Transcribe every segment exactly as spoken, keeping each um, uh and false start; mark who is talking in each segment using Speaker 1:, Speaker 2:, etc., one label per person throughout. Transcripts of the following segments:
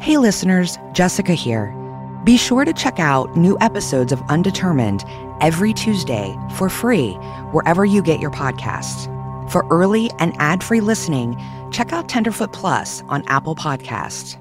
Speaker 1: Hey listeners, Jessica here. Be sure to check out new episodes of Undetermined every Tuesday for free wherever you get your podcasts. For early and ad-free listening, check out Tenderfoot Plus on Apple Podcasts.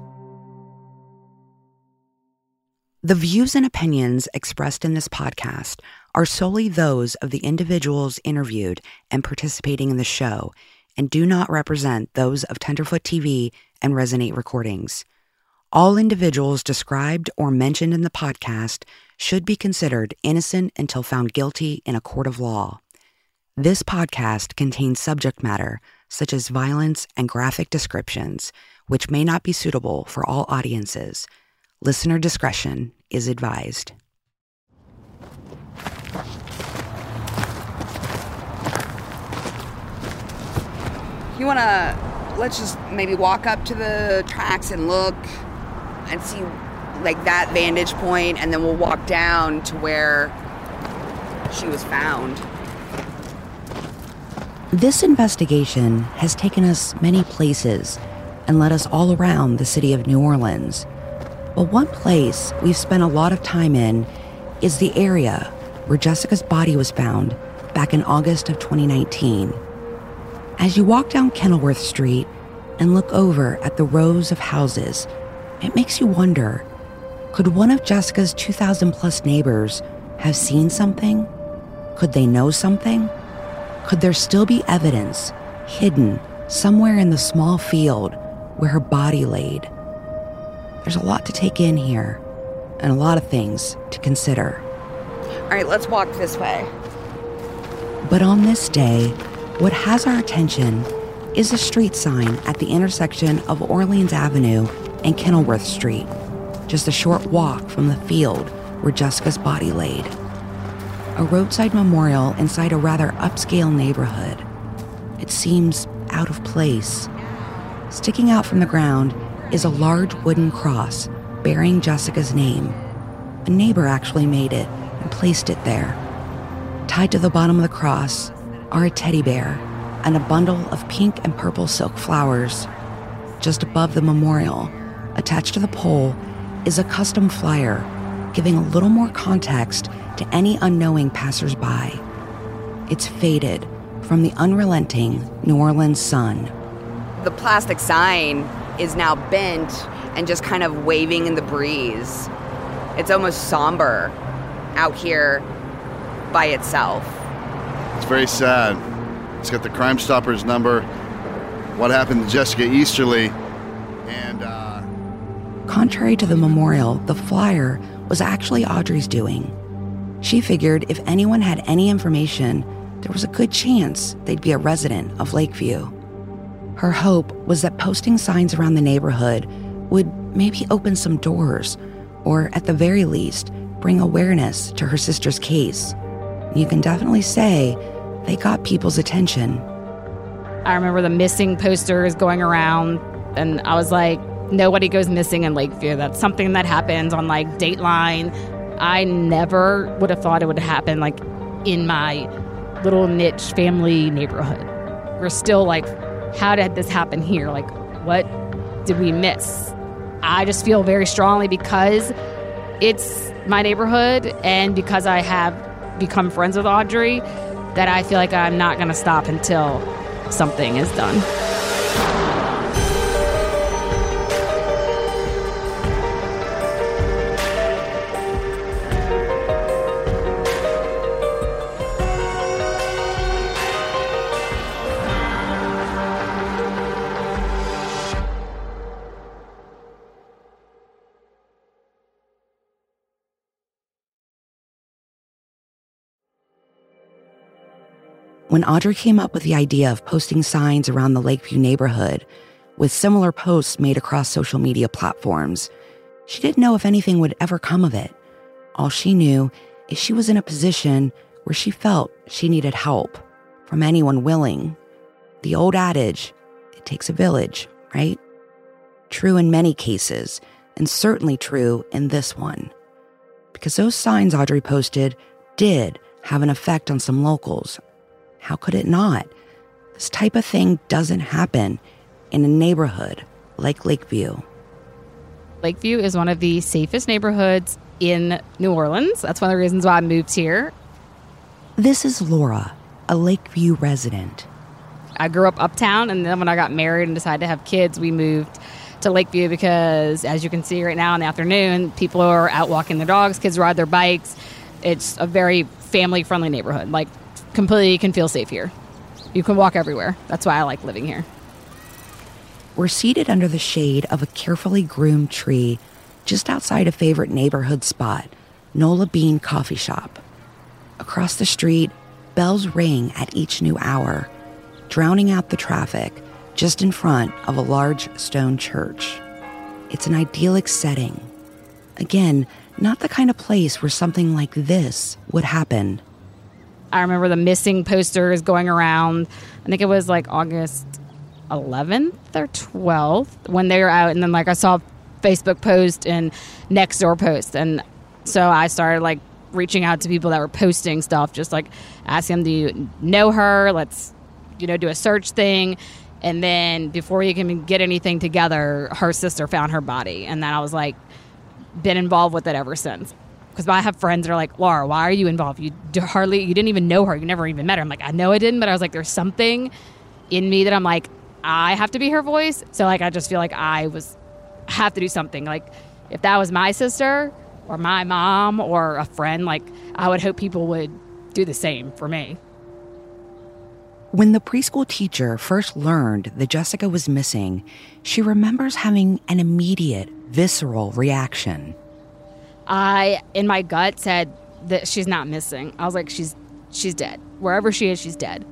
Speaker 1: The views and opinions expressed in this podcast are solely those of the individuals interviewed and participating in the show and do not represent those of Tenderfoot T V and Resonate Recordings. All individuals described or mentioned in the podcast should be considered innocent until found guilty in a court of law. This podcast contains subject matter such as violence and graphic descriptions, which may not be suitable for all audiences. Listener discretion is advised.
Speaker 2: You want to, let's just maybe walk up to the tracks and look and see like that vantage point, and then we'll walk down to where she was found.
Speaker 1: This investigation has taken us many places and led us all around the city of New Orleans. But one place we've spent a lot of time in is the area where Jessica's body was found back in August of twenty nineteen. As you walk down Kenilworth Street and look over at the rows of houses, it makes you wonder, could one of Jessica's two thousand plus neighbors have seen something? Could they know something? Could there still be evidence hidden somewhere in the small field where her body laid? There's a lot to take in here and a lot of things to consider.
Speaker 2: All right, let's walk this way.
Speaker 1: But on this day, what has our attention is a street sign at the intersection of Orleans Avenue and Kenilworth Street, just a short walk from the field where Jessica's body laid. A roadside memorial inside a rather upscale neighborhood. It seems out of place. Sticking out from the ground is a large wooden cross bearing Jessica's name. A neighbor actually made it and placed it there. Tied to the bottom of the cross are a teddy bear and a bundle of pink and purple silk flowers. Just above the memorial, attached to the pole, is a custom flyer, giving a little more context to any unknowing passersby. It's faded from the unrelenting New Orleans sun.
Speaker 2: The plastic sign is now bent and just kind of waving in the breeze. It's almost somber out here by itself.
Speaker 3: It's very sad. It's got the Crime Stoppers number, what happened to Jessica Easterly, and uh...
Speaker 1: Contrary to the memorial, the flyer was actually Audrey's doing. She figured if anyone had any information, there was a good chance they'd be a resident of Lakeview. Her hope was that posting signs around the neighborhood would maybe open some doors, or at the very least, bring awareness to her sister's case. You can definitely say they got people's attention.
Speaker 4: I remember the missing posters going around, and I was like, nobody goes missing in Lakeview. That's something that happens on, like, Dateline. I never would have thought it would happen, like, in my little niche family neighborhood. We're still like, how did this happen here? Like, what did we miss? I just feel very strongly because it's my neighborhood and because I have become friends with Audrey that I feel like I'm not going to stop until something is done.
Speaker 1: When Audrey came up with the idea of posting signs around the Lakeview neighborhood, with similar posts made across social media platforms, she didn't know if anything would ever come of it. All she knew is she was in a position where she felt she needed help from anyone willing. The old adage, it takes a village, right? True in many cases, and certainly true in this one. Because those signs Audrey posted did have an effect on some locals. How could it not? This type of thing doesn't happen in a neighborhood like Lakeview.
Speaker 4: Lakeview is one of the safest neighborhoods in New Orleans. That's one of the reasons why I moved here.
Speaker 1: This is Laura, a Lakeview resident.
Speaker 4: I grew up uptown, and then when I got married and decided to have kids, we moved to Lakeview because, as you can see right now in the afternoon, people are out walking their dogs, kids ride their bikes. It's a very family-friendly neighborhood. Like, completely, you can feel safe here. You can walk everywhere. That's why I like living here.
Speaker 1: We're seated under the shade of a carefully groomed tree just outside a favorite neighborhood spot, Nola Bean Coffee Shop. Across the street, bells ring at each new hour, drowning out the traffic just in front of a large stone church. It's an idyllic setting. Again, not the kind of place where something like this would happen.
Speaker 4: I remember the missing posters going around. I think it was like August eleventh or twelfth when they were out. And then like I saw Facebook post and Nextdoor post. And so I started like reaching out to people that were posting stuff, just like asking them, do you know her? Let's, you know, do a search thing. And then before you can get anything together, her sister found her body. And then I was like, been involved with it ever since. Because I have friends that are like, Laura, why are you involved? You hardly, you didn't even know her. You never even met her. I'm like, I know I didn't, but I was like, there's something in me that I'm like, I have to be her voice. So like, I just feel like I was, have to do something. Like if that was my sister or my mom or a friend, like I would hope people would do the same for me.
Speaker 1: When the preschool teacher first learned that Jessica was missing, she remembers having an immediate, visceral reaction.
Speaker 4: I, in my gut, said that she's not missing. I was like, she's she's dead. Wherever she is, she's dead.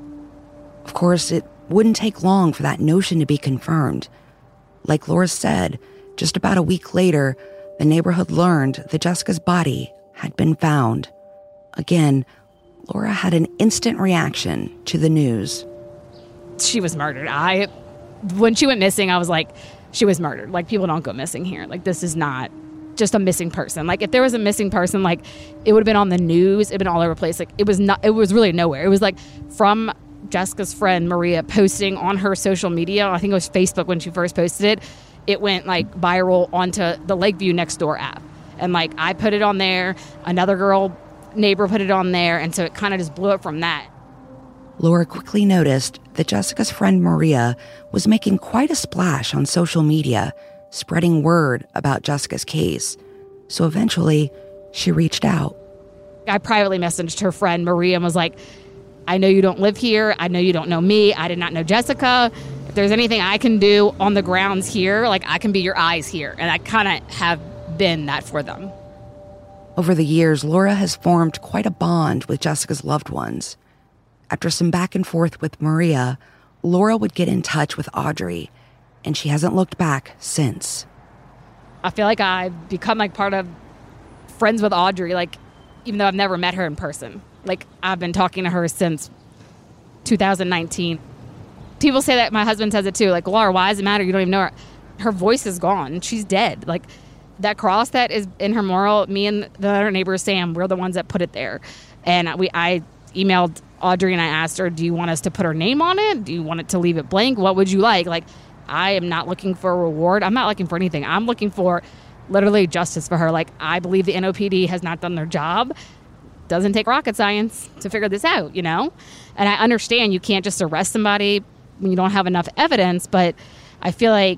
Speaker 1: Of course, it wouldn't take long for that notion to be confirmed. Like Laura said, just about a week later, the neighborhood learned that Jessica's body had been found. Again, Laura had an instant reaction to the news.
Speaker 4: She was murdered. I, when she went missing, I was like, she was murdered. Like, people don't go missing here. Like, this is not just a missing person. Like, if there was a missing person, like, it would have been on the news. It would have been all over the place. Like, it was not, it was really nowhere. It was like from Jessica's friend, Maria, posting on her social media. I think it was Facebook when she first posted it. It went, like, viral onto the Lakeview Nextdoor app. And, like, I put it on there. Another girl neighbor put it on there, and so it kind of just blew up from that.
Speaker 1: Laura quickly noticed that Jessica's friend Maria was making quite a splash on social media, spreading word about Jessica's case. So eventually, she reached out.
Speaker 4: I privately messaged her friend Maria and was like, I know you don't live here. I know you don't know me. I did not know Jessica. If there's anything I can do on the grounds here, like I can be your eyes here. And I kind of have been that for them.
Speaker 1: Over the years, Laura has formed quite a bond with Jessica's loved ones. After some back and forth with Maria, Laura would get in touch with Audrey, and she hasn't looked back since.
Speaker 4: I feel like I've become like part of friends with Audrey, like even though I've never met her in person. Like I've been talking to her since two thousand nineteen. People say that, my husband says it too, like, Laura, why does it matter? You don't even know her. Her voice is gone. She's dead. Like, that cross that is in her mural, me and the other neighbor, Sam, we're the ones that put it there. And we, I emailed Audrey and I asked her, do you want us to put her name on it? Do you want it to leave it blank? What would you like? Like, I am not looking for a reward. I'm not looking for anything. I'm looking for literally justice for her. Like, I believe the N O P D has not done their job. Doesn't take rocket science to figure this out, you know? And I understand you can't just arrest somebody when you don't have enough evidence, but I feel like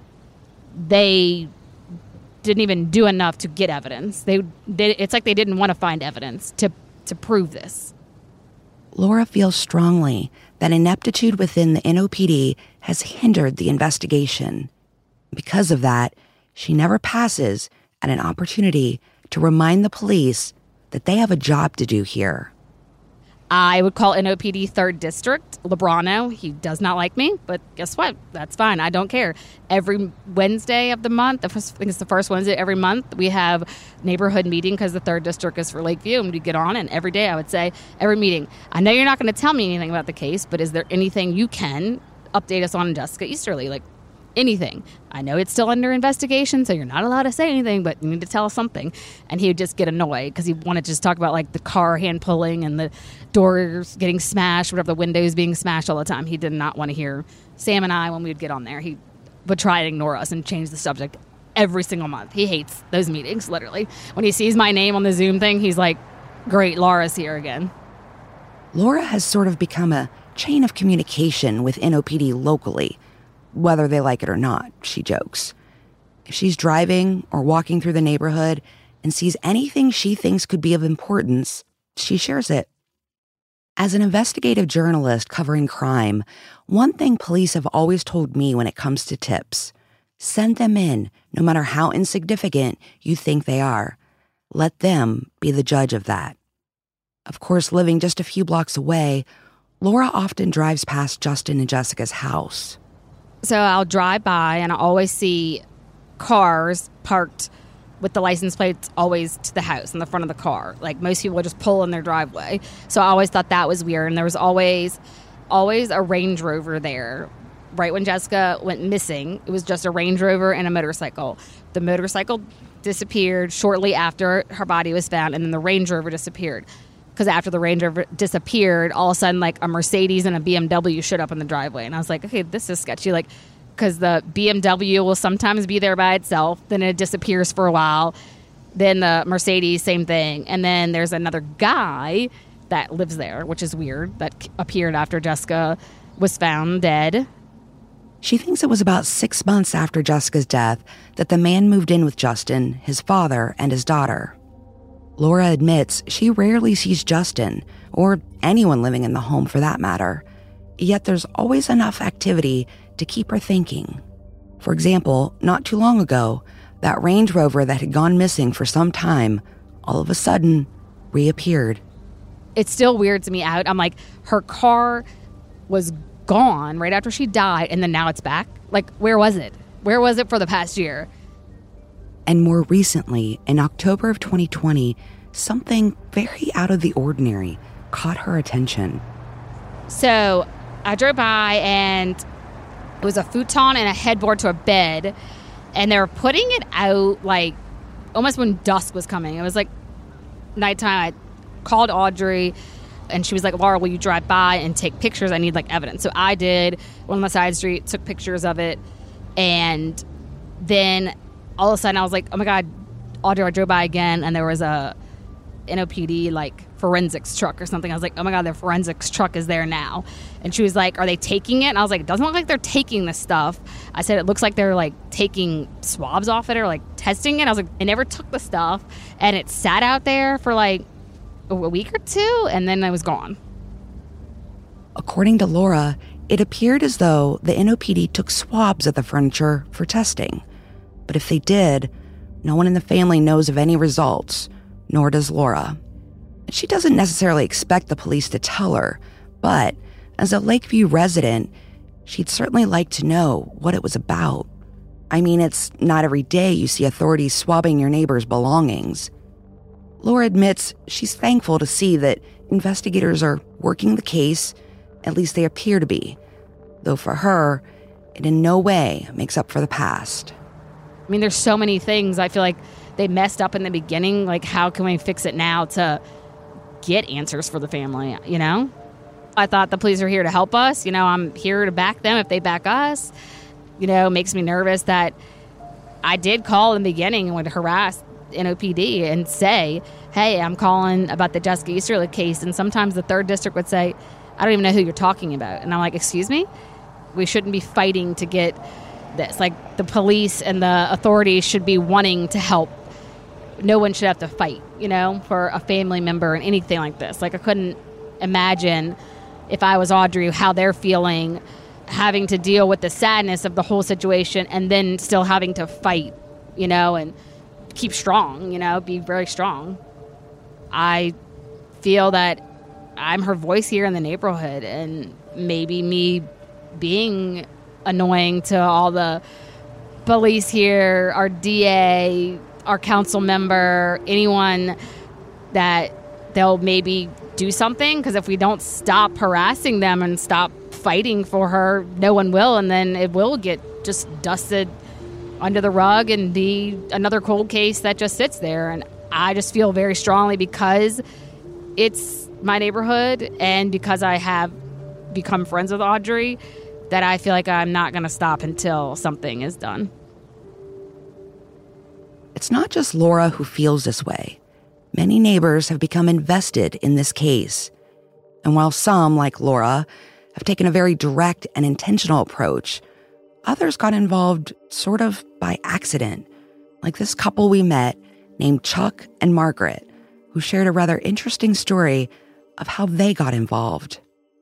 Speaker 4: they didn't even do enough to get evidence. They, they it's like they didn't want to find evidence to to prove this.
Speaker 1: Laura feels strongly that ineptitude within the N O P D has hindered the investigation. Because of that, she never passes at an opportunity to remind the police that they have a job to do here.
Speaker 4: I would call N O P D third District, Lebrano. He does not like me, but guess what? That's fine. I don't care. Every Wednesday of the month, I think it's the first Wednesday every month, we have neighborhood meeting because the third District is for Lakeview, and we get on, and every day I would say, every meeting, I know you're not going to tell me anything about the case, but is there anything you can update us on Jessica Easterly? Like, anything. I know it's still under investigation, so you're not allowed to say anything, but you need to tell us something. And he would just get annoyed because he wanted to just talk about like the car hand pulling and the doors getting smashed, whatever, the windows being smashed all the time. He did not want to hear Sam and I when we would get on there. He would try to ignore us and change the subject every single month. He hates those meetings, literally. When he sees my name on the Zoom thing, he's like, great, Laura's here again.
Speaker 1: Laura has sort of become a chain of communication with N O P D locally, whether they like it or not, she jokes. If she's driving or walking through the neighborhood and sees anything she thinks could be of importance, she shares it. As an investigative journalist covering crime, one thing police have always told me when it comes to tips: send them in, no matter how insignificant you think they are. Let them be the judge of that. Of course, living just a few blocks away, Laura often drives past Justin and Jessica's house.
Speaker 4: So I'll drive by and I always see cars parked with the license plates always to the house in the front of the car. Like most people just pull in their driveway. So I always thought that was weird. And there was always, always a Range Rover there. Right when Jessica went missing, it was just a Range Rover and a motorcycle. The motorcycle disappeared shortly after her body was found, and then the Range Rover disappeared. Because after the Range Rover disappeared, all of a sudden, like, a Mercedes and a B M W showed up in the driveway. And I was like, okay, this is sketchy. Like, because the B M W will sometimes be there by itself, then it disappears for a while. Then the Mercedes, same thing. And then there's another guy that lives there, which is weird, that appeared after Jessica was found dead.
Speaker 1: She thinks it was about six months after Jessica's death that the man moved in with Justin, his father, and his daughter. Laura admits she rarely sees Justin, or anyone living in the home for that matter. Yet there's always enough activity to keep her thinking. For example, not too long ago, that Range Rover that had gone missing for some time, all of a sudden, reappeared.
Speaker 4: It's still weirds me out. I'm like, her car was gone right after she died, and then now it's back? Like, where was it? Where was it for the past year?
Speaker 1: And more recently, in October of twenty twenty, something very out of the ordinary caught her attention.
Speaker 4: So I drove by, and it was a futon and a headboard to a bed, and they were putting it out like almost when dusk was coming. It was like nighttime. I called Audrey, and she was like, Laura, will you drive by and take pictures? I need like evidence. So I did. Went on the side street, took pictures of it, and then all of a sudden I was like, oh my God, Audrey, I drove by again, and there was a N O P D like forensics truck or something. I was like, oh my God, the forensics truck is there now. And she was like, are they taking it? And I was like, it doesn't look like they're taking this stuff. I said, it looks like they're like taking swabs off it or like testing it. I was like, they never took the stuff, and it sat out there for like a week or two, and then it was gone.
Speaker 1: According to Laura, it appeared as though the N O P D took swabs of the furniture for testing. But if they did, no one in the family knows of any results, nor does Laura. She doesn't necessarily expect the police to tell her, but as a Lakeview resident, she'd certainly like to know what it was about. I mean, it's not every day you see authorities swabbing your neighbor's belongings. Laura admits she's thankful to see that investigators are working the case, at least they appear to be, though for her, it in no way makes up for the past.
Speaker 4: I mean, there's so many things I feel like they messed up in the beginning. Like, how can we fix it now to get answers for the family, you know? I thought the police are here to help us. You know, I'm here to back them if they back us. You know, makes me nervous that I did call in the beginning and would harass N O P D and say, hey, I'm calling about the Jessica Easterly case. And sometimes the third district would say, I don't even know who you're talking about. And I'm like, excuse me? We shouldn't be fighting to get this. Like, the police and the authorities should be wanting to help. No one should have to fight, you know, for a family member and anything like this. Like, I couldn't imagine if I was Audrey how they're feeling, having to deal with the sadness of the whole situation and then still having to fight, you know, and keep strong, you know, be very strong. I feel that I'm her voice here in the neighborhood, and maybe me being annoying to all the police here, our D A, our council member, anyone, that they'll maybe do something, because if we don't stop harassing them and stop fighting for her, no one will, and then it will get just dusted under the rug and be another cold case that just sits there. And I just feel very strongly, because it's my neighborhood and because I have become friends with Audrey, that I feel like I'm not going to stop until something is done.
Speaker 1: it's not just Laura who feels this way. Many neighbors have become invested in this case. And while some, like Laura, have taken a very direct and intentional approach, others got involved sort of by accident, like this couple we met named Chuck and Margaret, who shared a rather interesting story of how they got involved.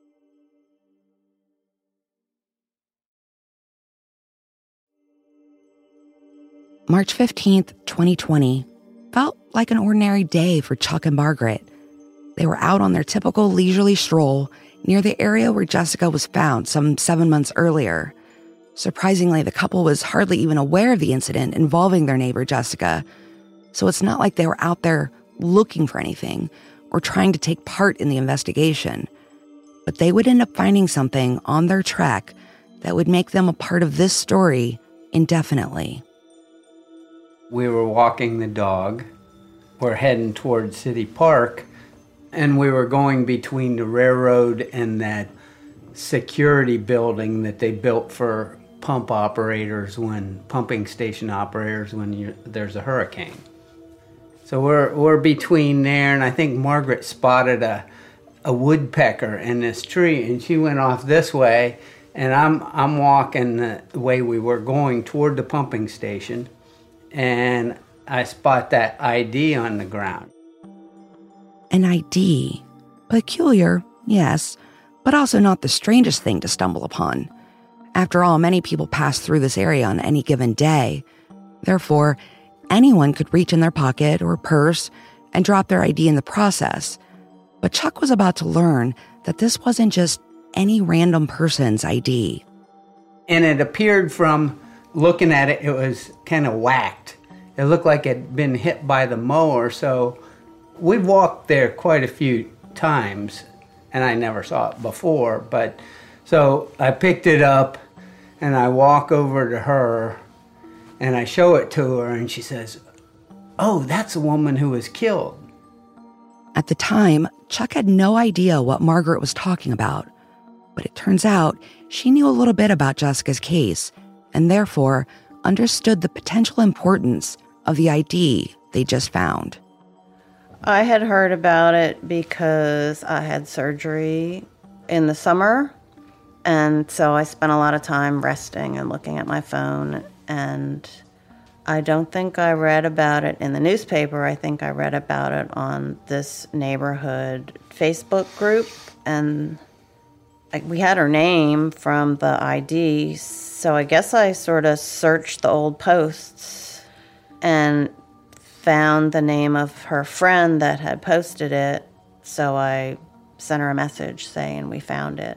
Speaker 1: March fifteenth, twenty twenty, felt like an ordinary day for Chuck and Margaret. They were out on their typical leisurely stroll near the area where Jessica was found some seven months earlier. Surprisingly, the couple was hardly even aware of the incident involving their neighbor Jessica, so it's not like they were out there looking for anything or trying to take part in the investigation. But they would end up finding something on their trek that would make them a part of this story indefinitely.
Speaker 5: We were walking the dog. We're heading towards City Park, and we were going between the railroad and that security building that they built for pump operators when, pumping station operators when you, there's a hurricane. So we're we're between there, and I think Margaret spotted a a woodpecker in this tree, and she went off this way, and I'm I'm walking the way we were going toward the pumping station, and I spot that I D on the ground.
Speaker 1: An I D. Peculiar, yes, but also not the strangest thing to stumble upon. After all, many people pass through this area on any given day. Therefore, anyone could reach in their pocket or purse and drop their I D in the process. But Chuck was about to learn that this wasn't just any random person's I D.
Speaker 5: And it appeared from looking at it, it was kind of whacked. It looked like it had been hit by the mower, so we walked there quite a few times, and I never saw it before. But so I picked it up, and I walk over to her, and I show it to her, and she says, "Oh, that's the woman who was killed."
Speaker 1: At the time, Chuck had no idea what Margaret was talking about, but it turns out she knew a little bit about Jessica's case, and therefore understood the potential importance of the I D they just found.
Speaker 6: I had heard about it because I had surgery in the summer, and so I spent a lot of time resting and looking at my phone, and I don't think I read about it in the newspaper. I think I read about it on this neighborhood Facebook group, and like, we had her name from the I D, so I guess I sort of searched the old posts and found the name of her friend that had posted it, so I sent her a message saying we found it.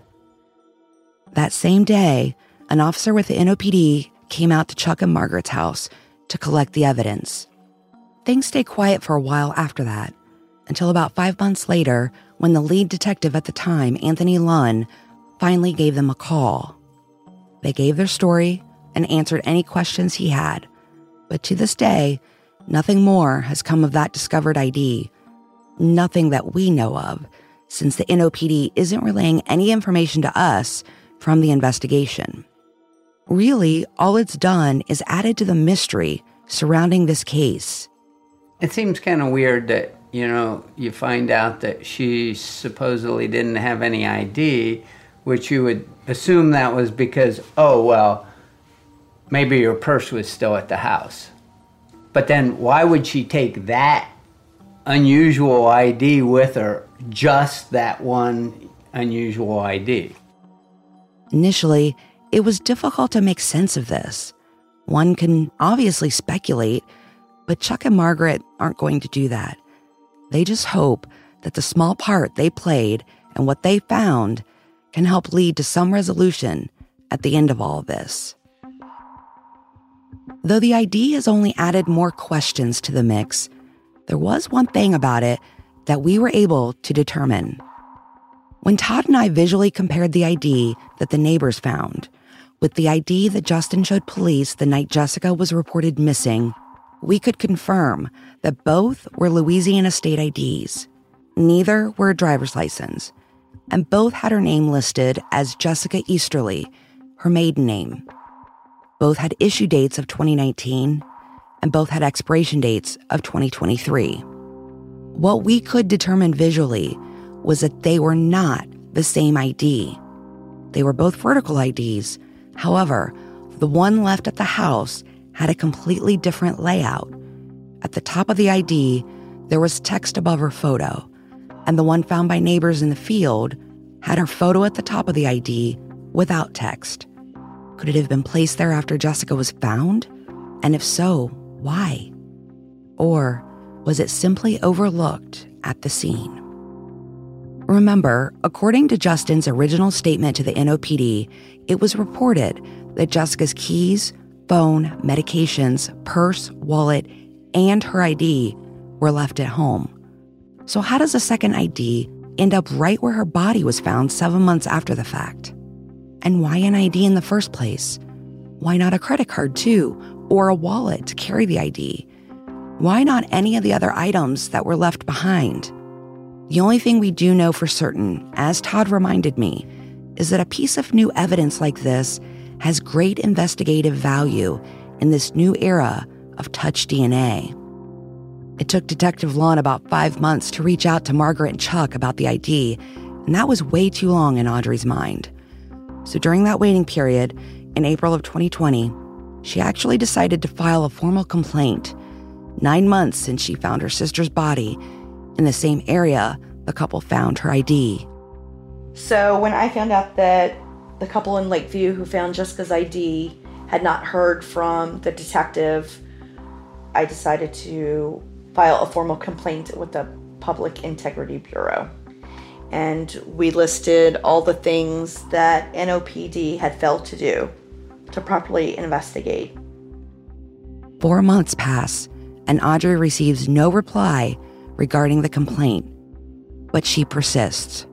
Speaker 1: That same day, an officer with the N O P D came out to Chuck and Margaret's house to collect the evidence. Things stayed quiet for a while after that, until about five months later, when the lead detective at the time, Anthony Lunn, finally gave them a call. They gave their story and answered any questions he had. But to this day, nothing more has come of that discovered I D. Nothing that we know of, since the N O P D isn't relaying any information to us from the investigation. Really, all it's done is added to the mystery surrounding this case.
Speaker 5: It seems kind of weird that, you know, you find out that she supposedly didn't have any I D, which you would assume that was because, oh, well, maybe your purse was still at the house. But then why would she take that unusual I D with her, just that one unusual I D?
Speaker 1: Initially, it was difficult to make sense of this. One can obviously speculate, but Chuck and Margaret aren't going to do that. They just hope that the small part they played and what they found can help lead to some resolution at the end of all of this. Though the I D has only added more questions to the mix, there was one thing about it that we were able to determine. When Todd and I visually compared the I D that the neighbors found with the I D that Justin showed police the night Jessica was reported missing, we could confirm that both were Louisiana state I Ds. Neither were a driver's license, and both had her name listed as Jessica Easterly, her maiden name. Both had issue dates of twenty nineteen, and both had expiration dates of twenty twenty-three. What we could determine visually was that they were not the same I D. They were both vertical I Ds. However, the one left at the house had a completely different layout. At the top of the I D, there was text above her photo, and the one found by neighbors in the field had her photo at the top of the I D without text. Could it have been placed there after Jessica was found? And if so, why? Or was it simply overlooked at the scene? Remember, according to Justin's original statement to the N O P D, it was reported that Jessica's keys, phone, medications, purse, wallet, and her I D were left at home. So how does a second I D end up right where her body was found seven months after the fact? And why an I D in the first place? Why not a credit card too, or a wallet to carry the I D? Why not any of the other items that were left behind? The only thing we do know for certain, as Todd reminded me, is that a piece of new evidence like this has great investigative value in this new era of touch D N A. It took Detective Lon about five months to reach out to Margaret and Chuck about the I D, and that was way too long in Audrey's mind. So during that waiting period, in April of twenty twenty, she actually decided to file a formal complaint, nine months since she found her sister's body in the same area the couple found her I D.
Speaker 7: So when I found out that the couple in Lakeview who found Jessica's I D had not heard from the detective, I decided to file a formal complaint with the Public Integrity Bureau. And we listed all the things that N O P D had failed to do to properly investigate.
Speaker 1: Four months pass, and Audrey receives no reply regarding the complaint, but she persists.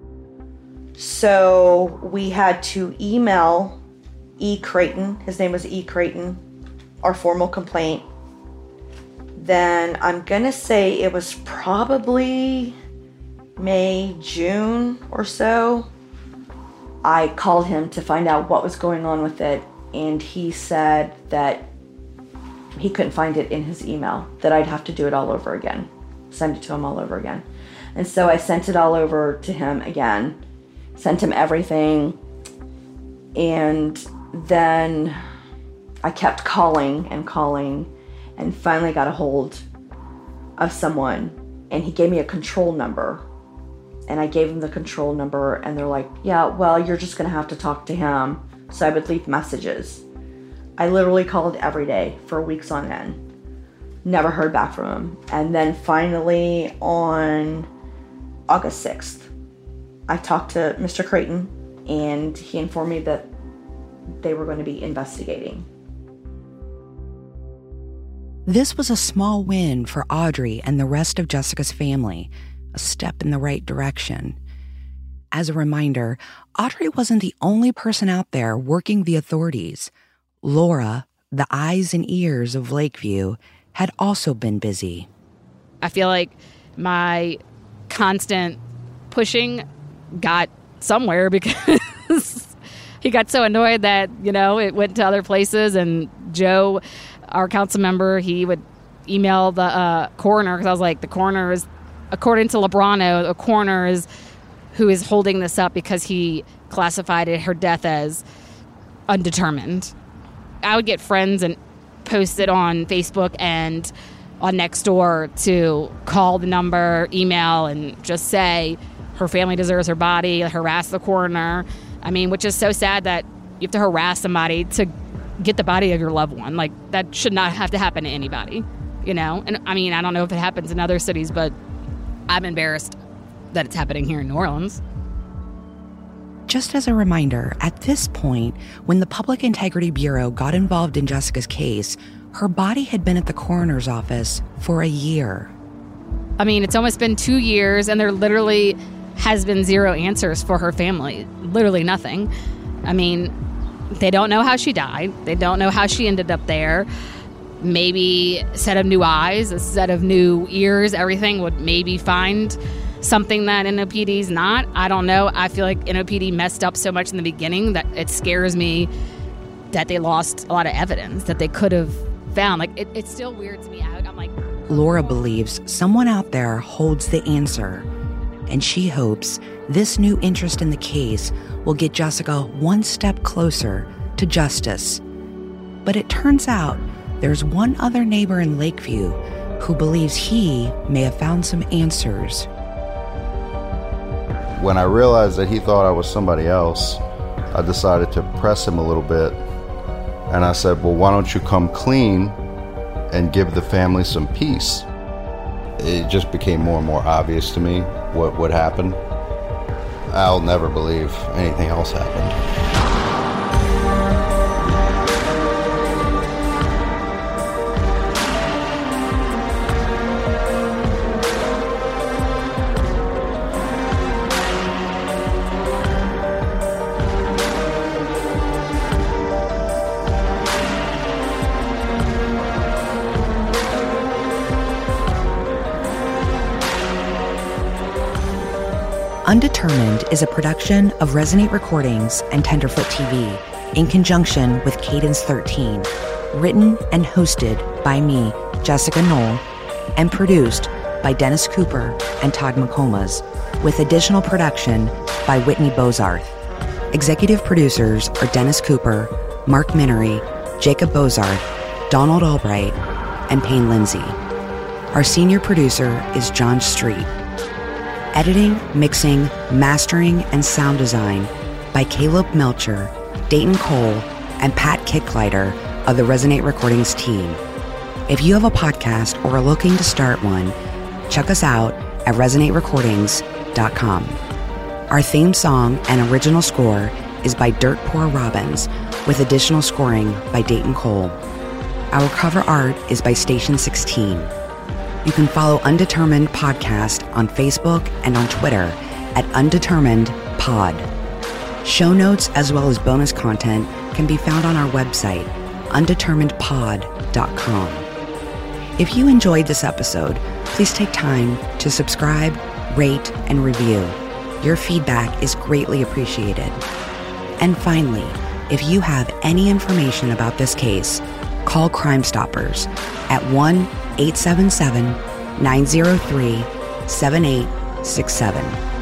Speaker 7: So we had to email E. Creighton, his name was E. Creighton, our formal complaint. Then I'm gonna say it was probably May, June or so. I called him to find out what was going on with it, and he said that he couldn't find it in his email, that I'd have to do it all over again, send it to him all over again. And so I sent it all over to him again, sent him everything, and then I kept calling and calling and finally got a hold of someone, and he gave me a control number. And I gave him the control number, and they're like, yeah, well, you're just gonna have to talk to him. So I would leave messages. I literally called every day for weeks on end. Never heard back from him. And then finally on August sixth, I talked to Mister Creighton, and he informed me that they were going to be investigating.
Speaker 1: This was a small win for Audrey and the rest of Jessica's family, a step in the right direction. As a reminder, Audrey wasn't the only person out there working the authorities. Laura, the eyes and ears of Lakeview, had also been busy.
Speaker 4: I feel like my constant pushing got somewhere because he got so annoyed that, you know, it went to other places. And Joe, our council member, he would email the uh, coroner, because I was like, the coroner is, according to Lebrano, the coroner is who is holding this up because he classified it, her death as undetermined. I would get friends and post it on Facebook and on Nextdoor to call the number, email, and just say her family deserves her body, harass the coroner. I mean, which is so sad that you have to harass somebody to get the body of your loved one. Like, that should not have to happen to anybody, you know? And I mean, I don't know if it happens in other cities, but I'm embarrassed that it's happening here in New Orleans.
Speaker 1: Just as a reminder, at this point, when the Public Integrity Bureau got involved in Jessica's case, her body had been at the coroner's office for a year.
Speaker 4: I mean, it's almost been two years, and there literally has been zero answers for her family. Literally nothing. I mean, they don't know how she died. They don't know how she ended up there. Maybe a set of new eyes, a set of new ears, everything would maybe find something that N O P D's not. I don't know. I feel like N O P D messed up so much in the beginning that it scares me that they lost a lot of evidence, that they could have found. Like, it, it still weirds me out. I'm like,
Speaker 1: Laura believes someone out there holds the answer, and she hopes this new interest in the case will get Jessica one step closer to justice. But it turns out there's one other neighbor in Lakeview who believes he may have found some answers.
Speaker 8: When I realized that he thought I was somebody else, I decided to press him a little bit. And I said, well, why don't you come clean and give the family some peace? It just became more and more obvious to me what would happen. I'll never believe anything else happened.
Speaker 1: Undetermined is a production of Resonate Recordings and Tenderfoot T V in conjunction with Cadence thirteen, written and hosted by me, Jessica Knoll, and produced by Dennis Cooper and Todd McComas, with additional production by Whitney Bozarth. Executive producers are Dennis Cooper, Mark Minery, Jacob Bozarth, Donald Albright, and Payne Lindsay. Our senior producer is John Street. Editing, mixing, mastering, and sound design by Caleb Melcher, Dayton Cole, and Pat Kicklighter of the Resonate Recordings team. If you have a podcast or are looking to start one, check us out at resonate recordings dot com. Our theme song and original score is by Dirt Poor Robbins, with additional scoring by Dayton Cole. Our cover art is by Station sixteen. You can follow Undetermined Podcast on Facebook and on Twitter at Undetermined Pod. Show notes as well as bonus content can be found on our website, undetermined pod dot com. If you enjoyed this episode, please take time to subscribe, rate, and review. Your feedback is greatly appreciated. And finally, if you have any information about this case, call Crime Stoppers at one eight seven seven, nine zero three, seven eight six seven.